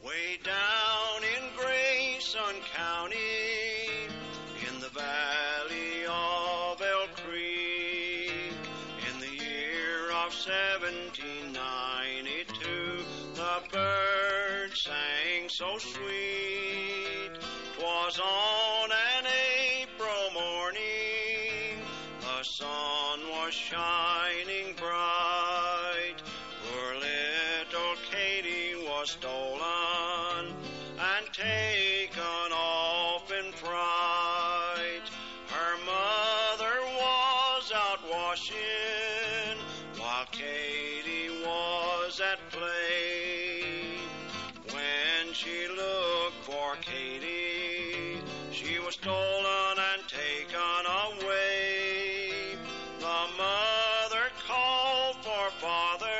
Way down in Grayson County, in the valley of Elk Creek, in the year of 1792, the birds sang so sweet. 'Twas on an April morning, the sun was shining bright. Poor little Katie was stolen and taken off in fright. Her mother was out washing while Katie was at play. When she looked for Katie, she was stolen and taken away. The mother called for father.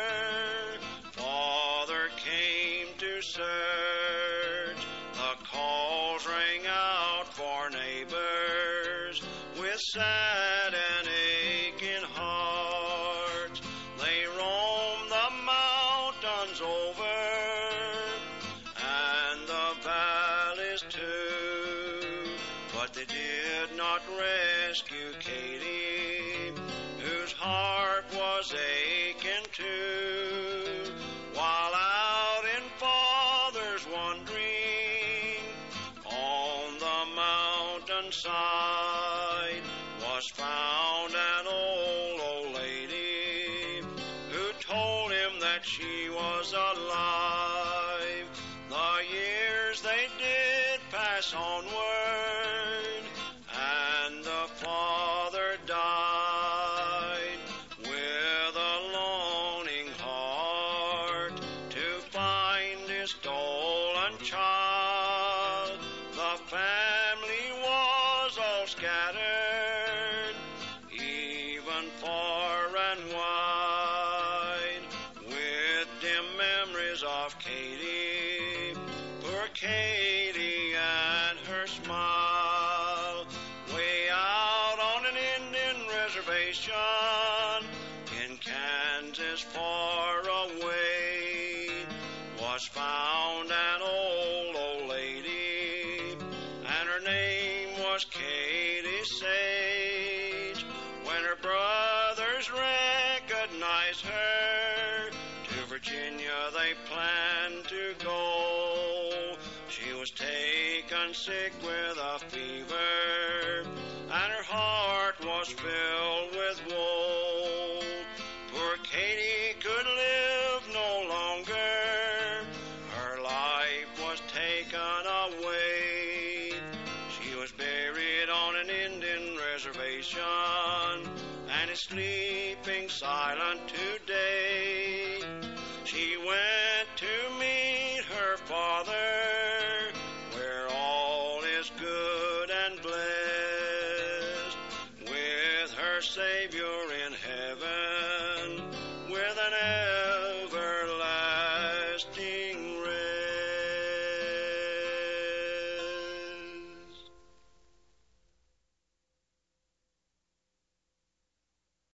Father came to search. The calls rang out for neighbors with sad and aching hearts. They roamed the mountains over and the valleys too, but they did not rescue Katie, whose heart was aching too. While out in Father's wandering on the mountainside was found an old lady who told him that she was alive. The years they did pass onward, and the father died with a longing heart to find his stolen child. The family was all scattered, even far and wide, with dim memories of Katie, poor Katie and her smile. Way out on an Indian reservation in Kansas far away was found an old lady, and her name was Katie Sage. When her brothers recognized her, to Virginia they planned to go. She was taken sick with a fever, and her heart was filled with woe. Poor Katie could live no longer. Her life was taken away. She was buried on an Indian reservation and is sleeping silent today. She went to meet her father, where all is good and blessed, with her Savior in heaven, with an everlasting